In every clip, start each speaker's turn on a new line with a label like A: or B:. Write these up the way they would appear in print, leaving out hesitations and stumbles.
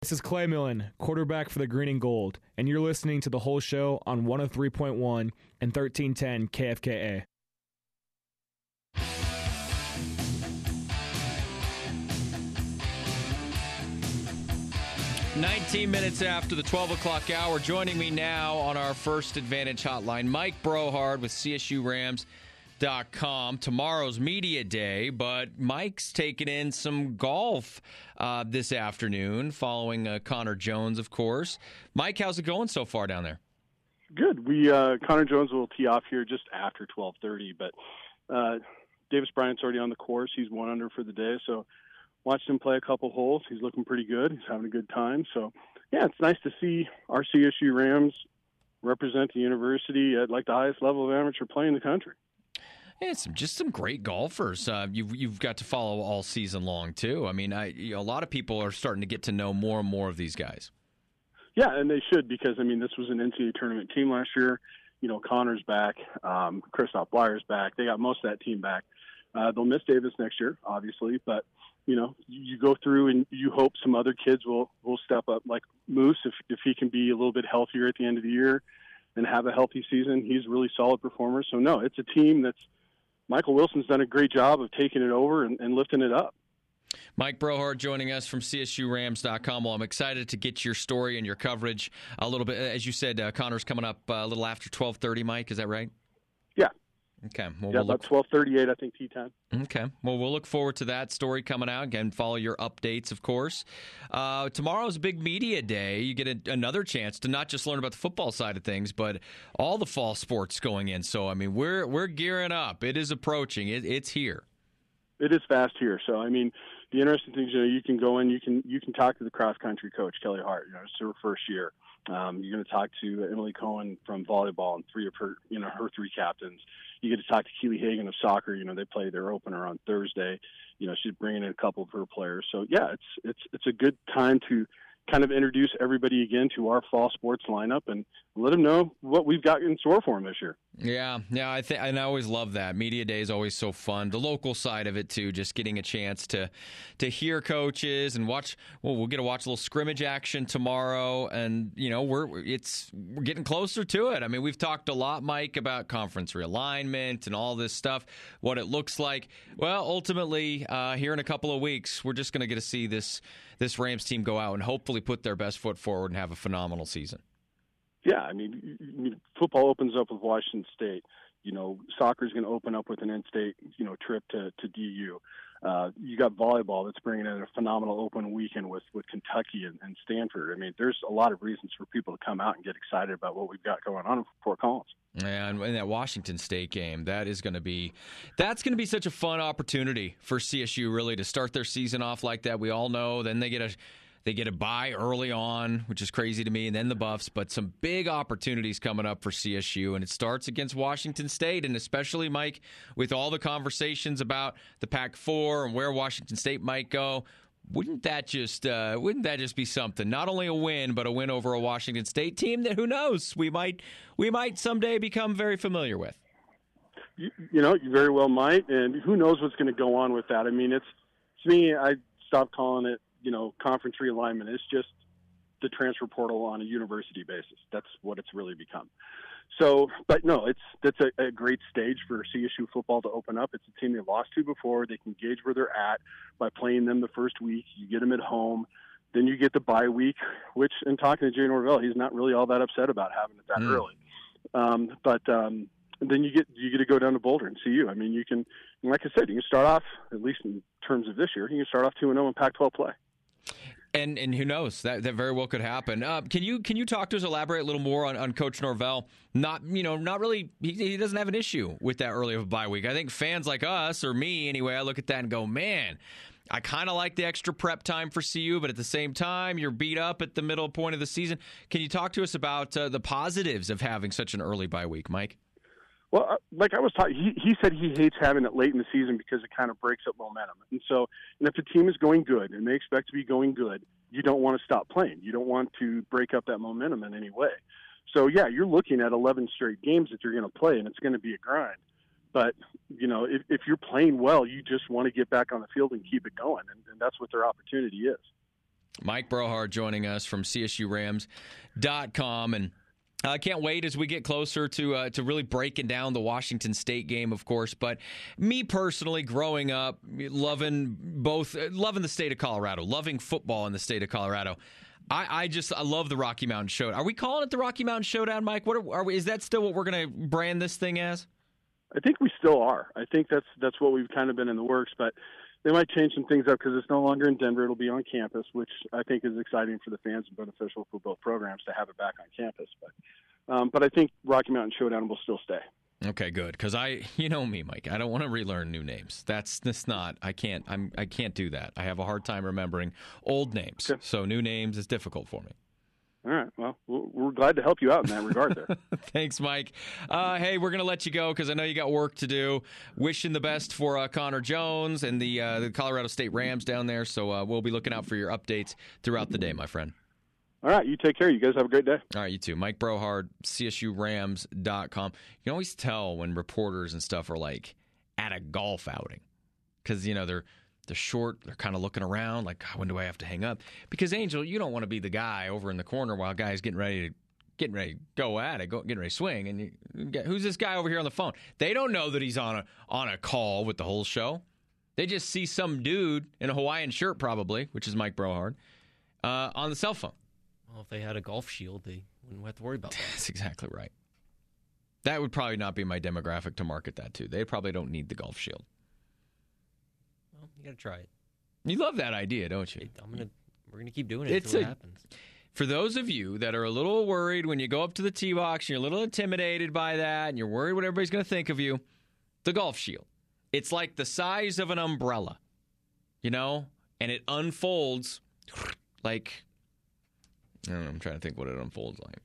A: This is Clay Millen, quarterback for the Green and Gold, and you're listening to The Whole Show on 103.1 and 1310 KFKA.
B: "19 minutes after the 12 o'clock hour, joining me now on our First Advantage hotline, Mike Brohard with CSURams.com. Tomorrow's media day, but Mike's taking in some golf this afternoon following Connor Jones, of course. Mike, how's it going so far down there?
C: Good. Connor Jones will tee off here just after 12:30, but Davis Bryant's already on the course. He's 1 under for the day, so watched him play a couple holes. He's looking pretty good. He's having a good time. So, yeah, it's nice to see our CSU Rams represent the university at like the highest level of amateur play in the country.
B: Yeah, just some great golfers. You've got to follow all season long too. I mean, a lot of people are starting to get to know more and more of these guys.
C: Yeah, and they should, because I mean, this was an NCAA tournament team last year. You know, Connor's back, Christoph Bleyer's back. They got most of that team back. They'll miss Davis next year, obviously, but you know, you go through and you hope some other kids will step up, like Moose, if he can be a little bit healthier at the end of the year and have a healthy season. He's a really solid performer. So no, it's a team that's Michael Wilson's done a great job of taking it over and lifting it up.
B: Mike Brohard joining us from CSURams.com. Well, I'm excited to get your story and your coverage a little bit. As you said, Connor's coming up a little after 12:30, Mike. Is that right?
C: Yeah.
B: Okay. Well,
C: yeah, about 12:38, I think, tee time.
B: Okay. Well, we'll look forward to that story coming out. Again, follow your updates, of course. Tomorrow's a big media day. You get another chance to not just learn about the football side of things, but all the fall sports going in. So, I mean, we're gearing up. It is approaching. It's here. It
C: is fast here. So, I mean, the interesting thing is, you can go in, you can talk to the cross-country coach, Kelly Hart. It's her first year. You're going to talk to Emily Cohen from volleyball and three of her, her three captains. You get to talk to Keely Hagan of soccer. They play their opener on Thursday. She's bringing in a couple of her players. So yeah, it's a good time to kind of introduce everybody again to our fall sports lineup and let them know what we've got in store for them this year.
B: Yeah, and I always love that. Media Day is always so fun. The local side of it too, just getting a chance to hear coaches and watch. Well, we'll get to watch a little scrimmage action tomorrow, and we're getting closer to it. I mean, we've talked a lot, Mike, about conference realignment and all this stuff, what it looks like. Well, ultimately, here in a couple of weeks, we're just going to get to see this Rams team go out and hopefully put their best foot forward and have a phenomenal season.
C: Yeah, I mean, football opens up with Washington State. Soccer is going to open up with an in-state, trip to DU. You got volleyball that's bringing in a phenomenal open weekend with Kentucky and Stanford. I mean, there's a lot of reasons for people to come out and get excited about what we've got going on in Fort Collins.
B: Yeah, and in that Washington State game, that's going to be such a fun opportunity for CSU, really, to start their season off like that. We all know then they get a bye early on, which is crazy to me, and then the Buffs. But some big opportunities coming up for CSU, and it starts against Washington State, and especially, Mike, with all the conversations about the Pac-4 and where Washington State might go. Wouldn't that just be something? Not only a win, but a win over a Washington State team that, who knows, we might someday become very familiar with.
C: You very well might, and who knows what's going to go on with that. I mean, to me, I stopped calling it, conference realignment. It's just the transfer portal on a university basis. That's what it's really become. So, but no, that's a great stage for CSU football to open up. It's a team they've lost to before. They can gauge where they're at by playing them the first week. You get them at home. Then you get the bye week, which, in talking to Jay Norvell, he's not really all that upset about having it that early. But then you get to go down to Boulder and CU. I mean, you can, like I said, you can start off, at least in terms of this year, you can start off 2-0 in Pac-12 play.
B: And who knows, that very well could happen. Can you talk to us, elaborate a little more on Coach Norvell? Not really. He doesn't have an issue with that early of a bye week. I think fans like us, or me anyway, I look at that and go, man, I kind of like the extra prep time for CU, but at the same time, you're beat up at the middle point of the season. Can you talk to us about the positives of having such an early bye week, Mike?
C: Well, like I was talking, he said he hates having it late in the season because it kind of breaks up momentum. And so, if the team is going good and they expect to be going good, you don't want to stop playing. You don't want to break up that momentum in any way. So, yeah, you're looking at 11 straight games that you're going to play, and it's going to be a grind. But, if you're playing well, you just want to get back on the field and keep it going, and that's what their opportunity is.
B: Mike Brohard joining us from CSURams.com. And I can't wait as we get closer to really breaking down the Washington State game, of course. But me personally, growing up, loving the state of Colorado, loving football in the state of Colorado, I love the Rocky Mountain Showdown. Are we calling it the Rocky Mountain Showdown, Mike? Is that still what we're going to brand this thing as?
C: I think we still are. I think that's what we've kind of been in the works, but they might change some things up because it's no longer in Denver. It'll be on campus, which I think is exciting for the fans and beneficial for both programs to have it back on campus. But I think Rocky Mountain Showdown will still stay.
B: Okay, good. Because you know me, Mike. I don't want to relearn new names. That's not. I can't do that. I have a hard time remembering old names. Okay. So new names is difficult for me.
C: All right. Well, we're glad to help you out in that regard there.
B: Thanks, Mike. Hey, we're going to let you go because I know you got work to do. Wishing the best for Connor Jones and the Colorado State Rams down there. So we'll be looking out for your updates throughout the day, my friend.
C: All right. You take care. You guys have a great day.
B: All right. You too. Mike Brohard, CSURams.com. You can always tell when reporters and stuff are like at a golf outing because, they're short. They're kind of looking around like, when do I have to hang up? Because, Angel, you don't want to be the guy over in the corner while a guy's getting ready to go at it, getting ready to swing. And who's this guy over here on the phone? They don't know that he's on a call with the whole show. They just see some dude in a Hawaiian shirt probably, which is Mike Brohard, on the cell phone.
D: Well, if they had a golf shield, they wouldn't have to worry about that.
B: That's exactly right. That would probably not be my demographic to market that to. They probably don't need the golf shield.
D: Well, you got to try it.
B: You love that idea, don't you?
D: We're gonna keep doing it until it happens.
B: For those of you that are a little worried when you go up to the tee box, and you're a little intimidated by that, and you're worried what everybody's going to think of you, the golf shield. It's like the size of an umbrella, and it unfolds like, I don't know, I'm trying to think what it unfolds like.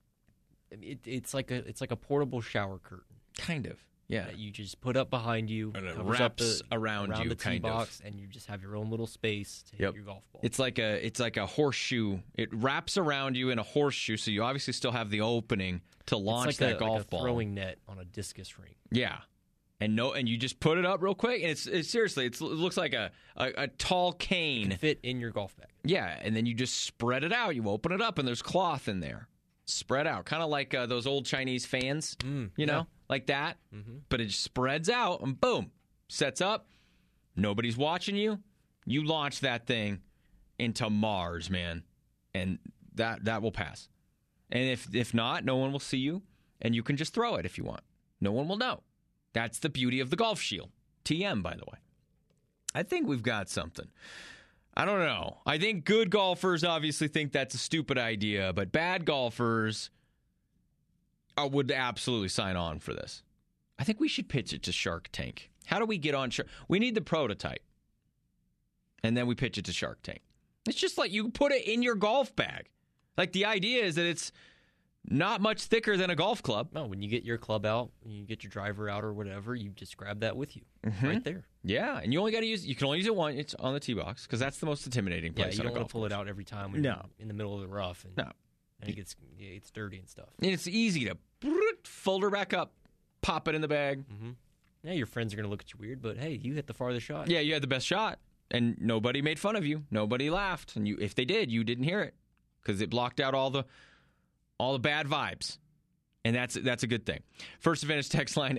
D: It's like a portable shower curtain.
B: Kind of. Yeah,
D: that you just put up behind you,
B: and it wraps around you,
D: the
B: kind
D: tee box,
B: of,
D: and you just have your own little space to hit your golf ball.
B: It's like a horseshoe. It wraps around you in a horseshoe, so you obviously still have the opening to launch that golf ball.
D: Throwing net on a discus ring.
B: Yeah, and you just put it up real quick, and it's seriously, it looks like a tall cane.
D: It can fit in your golf bag.
B: Yeah, and then you just spread it out. You open it up, and there's cloth in there, spread out, kind of like those old Chinese fans, know. Like that, but it spreads out and boom, sets up. Nobody's watching you. You launch that thing into Mars, man, and that will pass. And if not, no one will see you, and you can just throw it if you want. No one will know. That's the beauty of the golf shield. TM, by the way. I think we've got something. I don't know. I think good golfers obviously think that's a stupid idea, but bad golfers would absolutely sign on for this. I think we should pitch it to Shark Tank. How do we get on Shark? We need the prototype. And then we pitch it to Shark Tank. It's just like you put it in your golf bag. Like the idea is that it's not much thicker than a golf club.
D: No, when you get your club out, you get your driver out or whatever, you just grab that with you right there.
B: Yeah, and you can only use it once. It's on the tee box because that's the most intimidating place.
D: Yeah, you don't want
B: to
D: pull it out every time when you're in the middle of the rough. And it gets dirty and stuff.
B: And it's easy to fold her back up, pop it in the bag.
D: Mm-hmm. Yeah, your friends are going to look at you weird, but hey, you hit the farthest shot.
B: Yeah, you had the best shot, and nobody made fun of you. Nobody laughed, and if they did, you didn't hear it because it blocked out all the bad vibes, and that's a good thing. First Advantage text line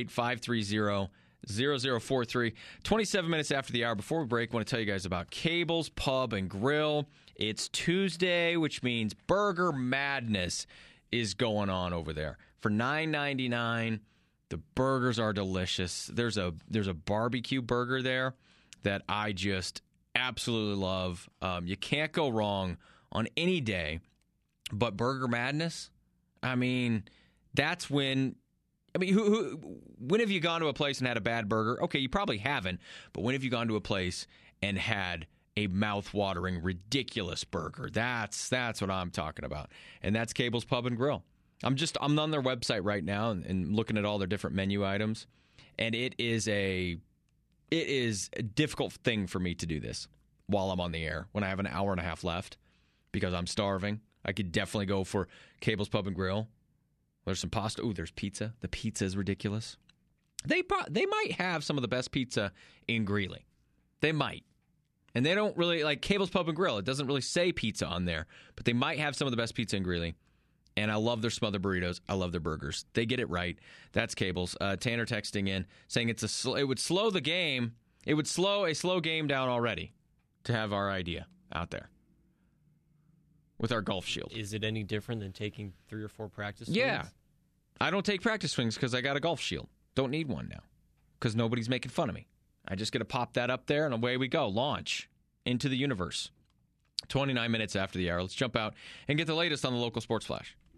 B: 888-530-0043. 27 minutes after the hour. Before we break, I want to tell you guys about Cable's Pub and Grill. It's Tuesday, which means Burger Madness is going on over there. For $9.99, the burgers are delicious. There's a barbecue burger there that I just absolutely love. You can't go wrong on any day. But Burger Madness, I mean, that's when. I mean, when have you gone to a place and had a bad burger? Okay, you probably haven't. But when have you gone to a place and had a mouth-watering, ridiculous burger? That's what I'm talking about, and that's Cable's Pub and Grill. I'm on their website right now and looking at all their different menu items, and it is a difficult thing for me to do this while I'm on the air when I have an hour and a half left because I'm starving. I could definitely go for Cable's Pub and Grill. There's some pasta. Ooh, there's pizza. The pizza is ridiculous. They might have some of the best pizza in Greeley. They might. And they don't really, like Cable's Pub and Grill, it doesn't really say pizza on there, but they might have some of the best pizza in Greeley. And I love their smothered burritos. I love their burgers. They get it right. That's Cable's. Tanner texting in saying it would slow the game. It would slow a slow game down already to have our idea out there with our golf shield.
D: Is it any different than taking 3 or 4 practice swings?
B: Yeah. I don't take practice swings because I got a golf shield. Don't need one now because nobody's making fun of me. I just get to pop that up there and away we go. Launch into the universe. 29 minutes after the hour. Let's jump out and get the latest on the local sports flash.